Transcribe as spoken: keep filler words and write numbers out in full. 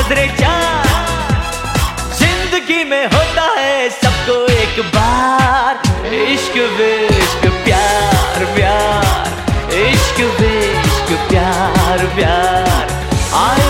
नजरे चार। जिंदगी में होता है सबको एक बार, इश्क विश्क प्यार प्यार, इश्क विश्क प्यार प्यार।